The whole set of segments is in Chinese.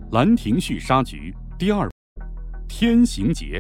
兰亭序杀局第2部天行劫。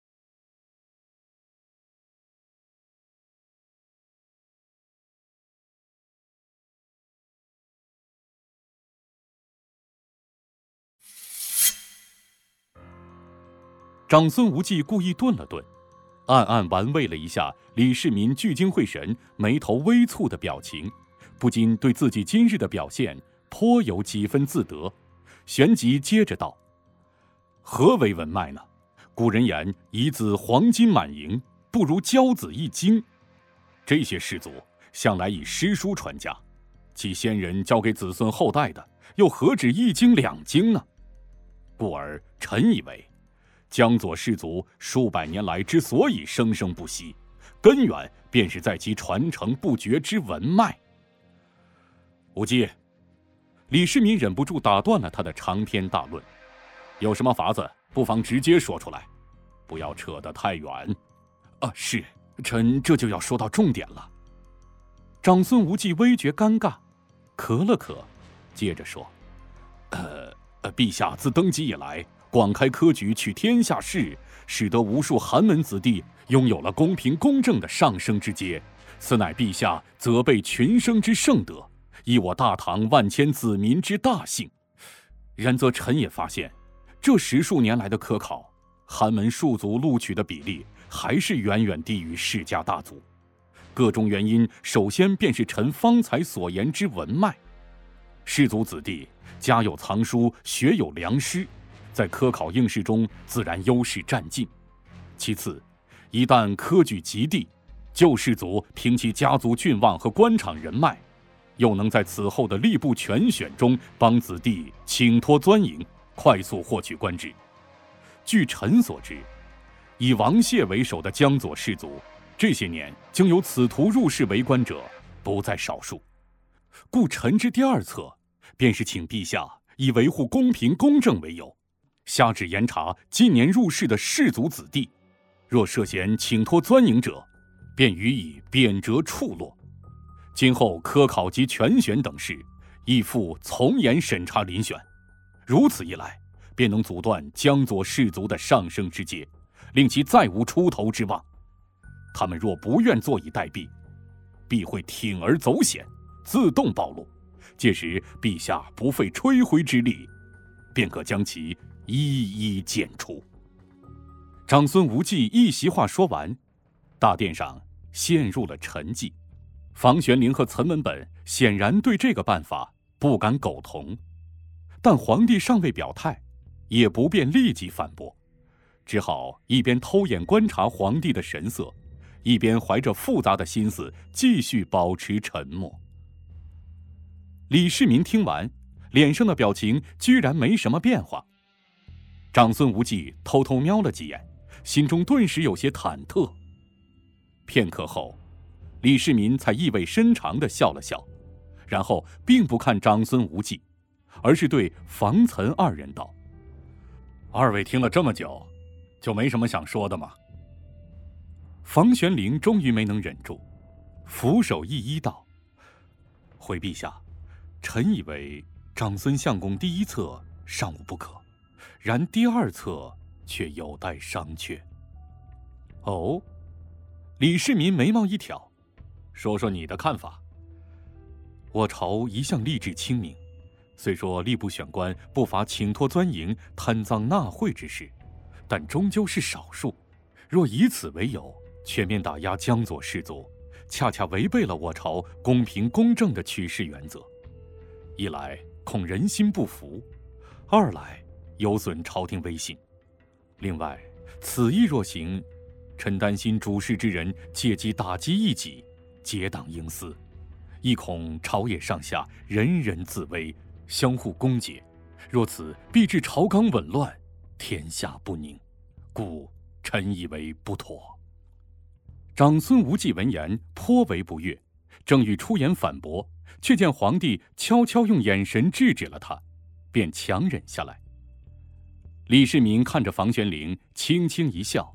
长孙无忌故意顿了顿，暗暗玩味了一下李世民聚精会神、眉头微蹙的表情，不禁对自己今日的表现颇有几分自得，旋即接着道：“何为文脉呢？古人言，一字黄金满盈，不如骄子一经。这些士族向来以诗书传家，其先人交给子孙后代的，又何止一经两经呢？故而臣以为，江左士族数百年来之所以生生不息，根源便是在其传承不绝之文脉。”无忌，李世民忍不住打断了他的长篇大论，有什么法子，不妨直接说出来，不要扯得太远。是，臣这就要说到重点了。长孙无忌微觉尴尬，咳了咳，接着说：“陛下自登基以来，广开科举，取天下士，使得无数寒门子弟拥有了公平公正的上升之阶，此乃陛下责备群生之圣德，以我大唐万千子民之大幸。然则臣也发现，这10数年来的科考，寒门庶族录取的比例还是远远低于世家大族。各种原因，首先便是臣方才所言之文脉。士族子弟家有藏书，学有良师，在科考应试中自然优势占尽。其次，一旦科举及第，旧士族凭其家族郡望和官场人脉，又能在此后的吏部全选中帮子弟请托钻营，快速获取官职。据臣所知，以王谢为首的江左士族，这些年经由此途入仕为官者不在少数。故臣之第2策，便是请陛下以维护公平公正为由，下旨严查近年入仕的士族子弟，若涉嫌请托钻营者，便予以贬谪处落。今后科考及全选等事，亦复从严审查遴选。如此一来，便能阻断江左士族的上升之阶，令其再无出头之望。他们若不愿坐以待毙，必会铤而走险，自动暴露。届时陛下不费吹灰之力，便可将其一一剪除。长孙无忌一席话说完，大殿上陷入了沉寂。房玄龄和岑文本显然对这个办法不敢苟同，但皇帝尚未表态，也不便立即反驳，只好一边偷眼观察皇帝的神色，一边怀着复杂的心思继续保持沉默。李世民听完，脸上的表情居然没什么变化。长孙无忌偷偷瞄了几眼，心中顿时有些忐忑。片刻后，李世民才意味深长地笑了笑，然后并不看长孙无忌，而是对房岑二人道：“二位听了这么久，就没什么想说的吗？”房玄龄终于没能忍住，俯首一揖道：“回陛下，臣以为长孙相公第1策尚无不可，然第2策却有待商榷。”哦，李世民眉毛一挑，说说你的看法。我朝一向吏治清明，虽说吏部选官不乏请托钻营、贪赃纳贿之事，但终究是少数。若以此为由，全面打压江左士族，恰恰违背了我朝公平公正的取士原则。一来恐人心不服，二来有损朝廷威信。另外，此意若行，臣担心主事之人借机打击异己，结党营私，亦恐朝野上下人人自危，相互攻讦。若此必致朝纲紊乱，天下不宁，故臣以为不妥。长孙无忌闻言颇为不悦，正欲出言反驳，却见皇帝悄悄用眼神制止了他，便强忍下来。李世民看着房玄龄，轻轻一笑：“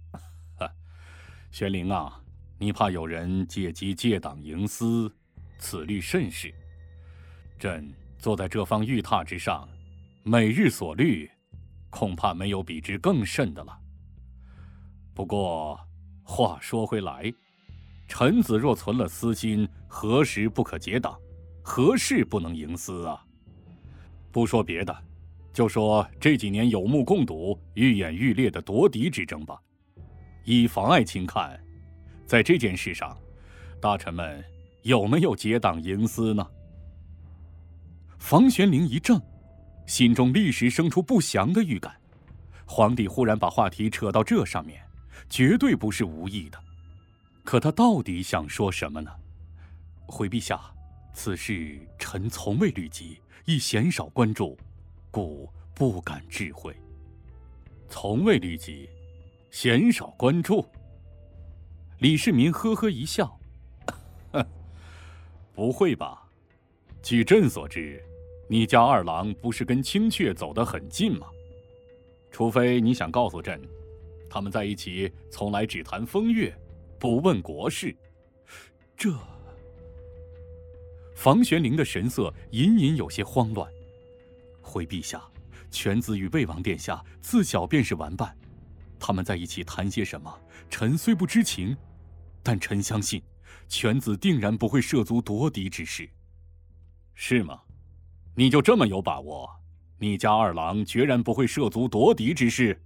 玄龄啊，你怕有人借机借党营私，此虑甚是。朕坐在这方玉榻之上， 每日所虑，恐怕没有比之更甚的了。不过话说回来，臣子若存了私心，何时不可结党？何事不能营私啊？不说别的，就说这几年有目共睹、愈演愈烈的夺嫡之争吧。以房爱卿看，在这件事上，大臣们有没有结党营私呢？房玄龄一怔，心中立时生出不祥的预感。皇帝忽然把话题扯到这上面，绝对不是无意的。可他到底想说什么呢？回陛下，此事臣从未虑及，亦鲜少关注，故不敢置喙。从未虑及，鲜少关注。李世民呵呵一笑，不会吧？据朕所知，你家二郎不是跟青雀走得很近吗？除非你想告诉朕，他们在一起从来只谈风月，不问国事。这……房玄龄的神色隐隐有些慌乱。回陛下，犬子与魏王殿下自小便是玩伴，他们在一起谈些什么，臣虽不知情，但臣相信，犬子定然不会涉足夺嫡之事。是吗？你就这么有把握？你家二郎决然不会涉足夺嫡之事？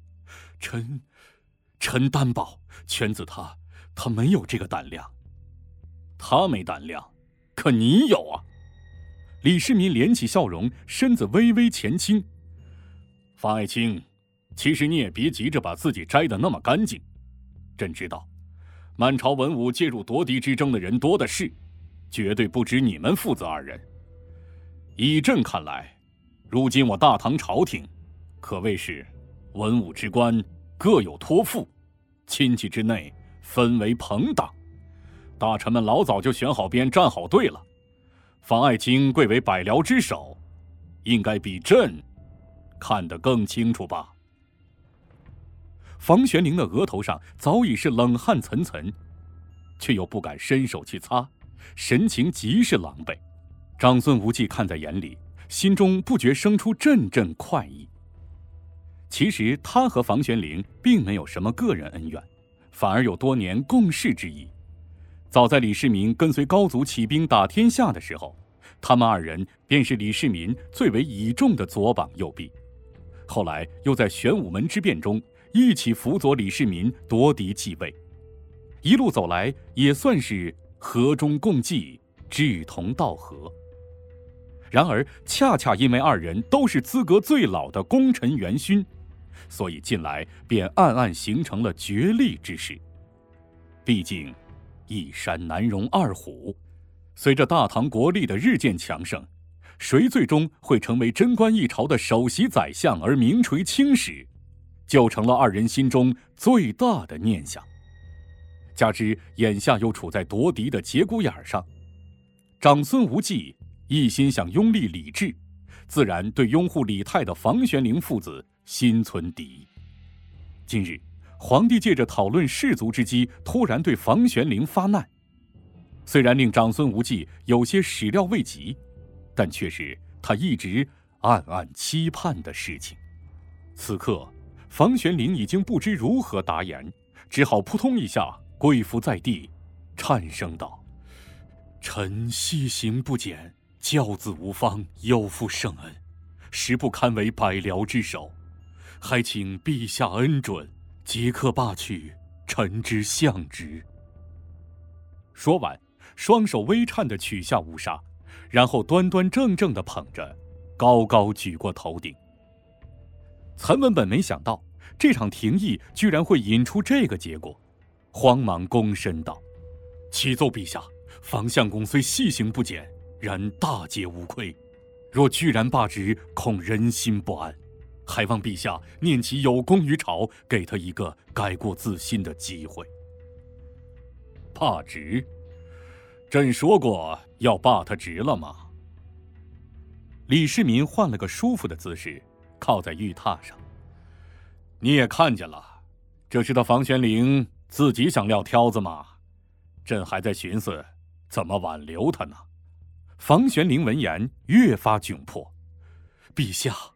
臣担保，犬子他没有这个胆量。他没胆量，可你有啊！李世民敛起笑容，身子微微前倾。房爱卿，其实你也别急着把自己摘得那么干净。朕知道，满朝文武介入夺嫡之争的人多的是，绝对不止你们父子二人。以朕看来，如今我大唐朝廷可谓是文武之官各有托付，亲戚之内分为朋党，大臣们老早就选好边站好队了。房爱卿贵为百僚之首，应该比朕看得更清楚吧？房玄龄的额头上早已是冷汗涔涔，却又不敢伸手去擦，神情极是狼狈。长孙无忌看在眼里，心中不觉生出阵阵快意。其实他和房玄龄并没有什么个人恩怨，反而有多年共事之意。早在李世民跟随高祖起兵打天下的时候，他们二人便是李世民最为倚重的左膀右臂。后来又在玄武门之变中一起辅佐李世民夺嫡继位，一路走来也算是和衷共济，志同道合。然而恰恰因为二人都是资格最老的功臣元勋，所以近来便暗暗形成了角力之势。毕竟一山难容二虎，随着大唐国力的日渐强盛，谁最终会成为贞观一朝的首席宰相而名垂青史，就成了二人心中最大的念想。加之眼下又处在夺嫡的节骨眼上，长孙无忌一心想拥立李治，自然对拥护李泰的房玄龄父子心存敌意。今日皇帝借着讨论士族之机，突然对房玄龄发难，虽然令长孙无忌有些始料未及，但却是他一直暗暗期盼的事情。此刻房玄龄已经不知如何答言，只好扑通一下跪伏在地，颤声道：臣细行不检，教子无方，有负圣恩，实不堪为百僚之首，还请陛下恩准，即刻罢去臣之相职。说完，双手微颤地取下乌纱，然后端端正正地捧着，高高举过头顶。岑文本没想到这场廷议居然会引出这个结果，慌忙躬身道：启奏陛下，房相公虽细行不检，然大节无亏，若居然罢职，恐人心不安，还望陛下念其有功于朝，给他一个改过自新的机会。罢职？朕说过要罢他职了吗？李世民换了个舒服的姿势，靠在玉榻上。你也看见了，这是他房玄龄自己想撂挑子吗？朕还在寻思怎么挽留他呢。房玄龄闻言越发窘迫：陛下，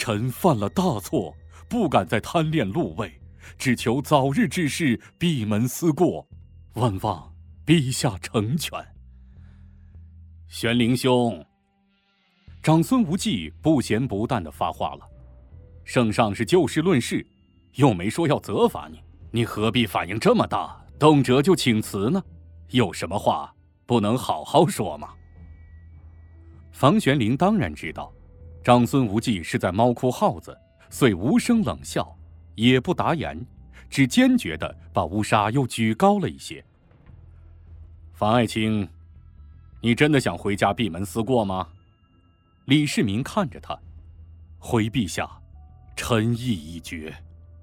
臣犯了大错，不敢再贪恋禄位，只求早日之事闭门思过，万望陛下成全。玄灵兄，长孙无忌不咸不淡地发话了。圣上是就事论事，又没说要责罚你，你何必反应这么大，动辄就请辞呢？有什么话不能好好说吗？房玄龄当然知道，长孙无忌是在猫哭耗子，遂无声冷笑，也不答言，只坚决地把乌纱又举高了一些。房爱卿，你真的想回家闭门思过吗？李世民看着他，回陛下，臣意已决。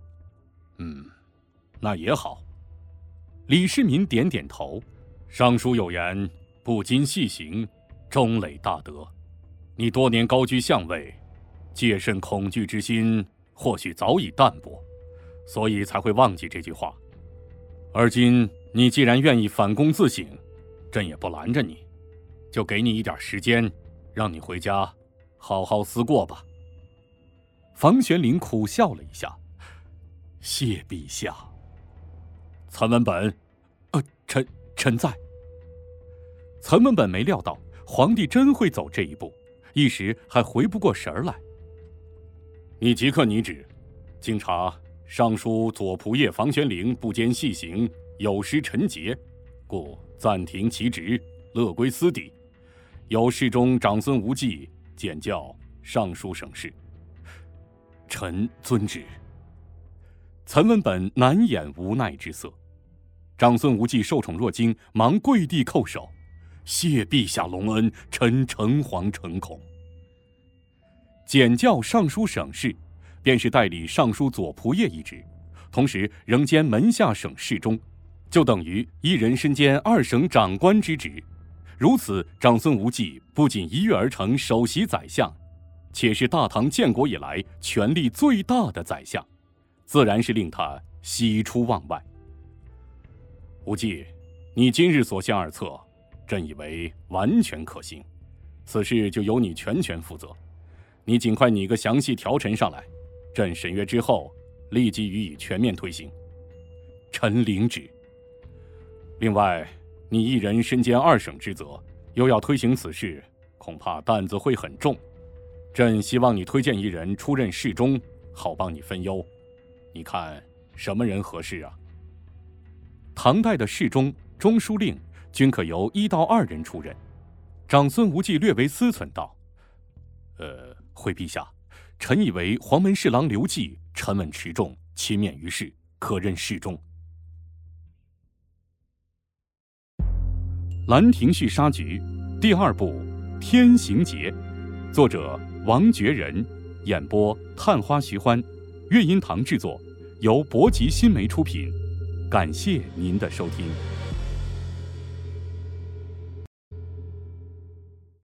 那也好。李世民点点头，尚书有言，不经细行，终累大德。你多年高居相位，戒慎恐惧之心或许早已淡薄，所以才会忘记这句话。而今你既然愿意反躬自省，朕也不拦着你，就给你一点时间，让你回家好好思过吧。房玄龄苦笑了一下，谢陛下。岑文本，臣在。岑文本没料到皇帝真会走这一步，一时还回不过神来。你即刻拟旨，经查尚书左仆射房玄龄不坚细行，有失臣节，故暂停其职，勒归私邸。由侍中长孙无忌检校尚书省事。臣遵旨。岑文本难掩无奈之色。长孙无忌受宠若惊，忙跪地叩首，谢陛下隆恩，臣诚惶诚恐。检校尚书省事，便是代理尚书左仆射一职，同时仍兼门下省侍中，就等于一人身兼二省长官之职。如此，长孙无忌不仅一跃而成首席宰相，且是大唐建国以来权力最大的宰相，自然是令他喜出望外。无忌，你今日所献二策，朕以为完全可行，此事就由你全权负责。你尽快拟个详细条陈上来，朕审阅之后，立即予以全面推行。臣领旨。另外，你一人身兼二省之责，又要推行此事，恐怕担子会很重。朕希望你推荐一人出任侍中，好帮你分忧。你看什么人合适啊？唐代的侍中、中书令均可由1到2人出任。长孙无忌略为思忖道：“回陛下，臣以为黄门侍郎刘季沉稳持重，勤勉于事，可任侍中。”《兰亭序杀局》第2部《天行劫》，作者王觉仁，演播探花徐欢，乐音堂制作，由博吉新媒出品。感谢您的收听。